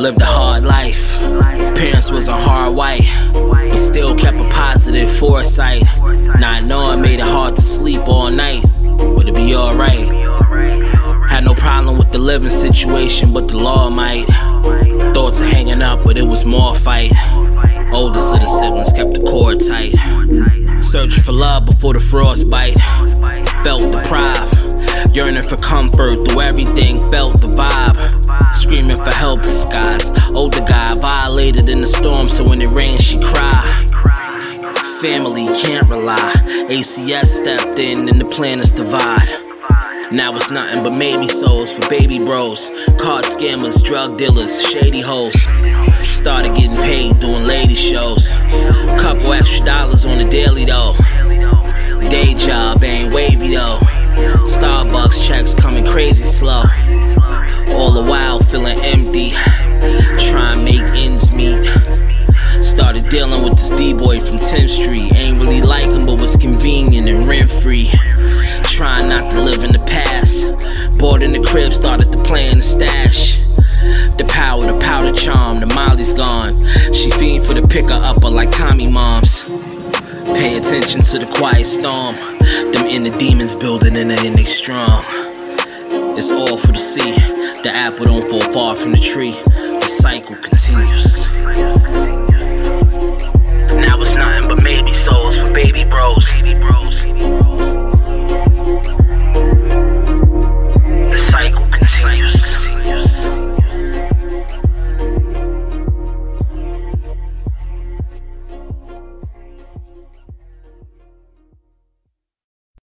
Lived a hard life. Parents wasn't hard white, but still kept a positive foresight. Not knowing made it hard to sleep all night, but it'd be alright. Had no problem with the living situation, but the law might. Thoughts of hanging up, but it was more fight. Oldest of the siblings kept the cord tight. Searching for love before the frostbite. Felt deprived, yearning for comfort through everything, felt the vibe. Screaming for help disguised. Older guy violated in the storm, so when it rained she cried. Family can't rely. ACS stepped in and the planets divide. Now it's nothing but maybe souls for baby bros, card scammers, drug dealers, shady hoes. Started getting paid doing lady shows. Couple extra dollars on the daily though. Day job ain't wavy though. Starbucks checks coming crazy slow. All the while feeling empty, trying to make ends meet. Started dealing with this D-boy from 10th Street. Ain't really like him, but was convenient and rent-free. Trying not to live in the past. Bought in the crib, started to play in the stash. The power, the powder charm, the Molly's gone. She fiend for the picker upper like Tommy moms. Pay attention to the quiet storm. Them inner demons building in they strong. It's all for the sea. The apple don't fall far from the tree. The cycle continues.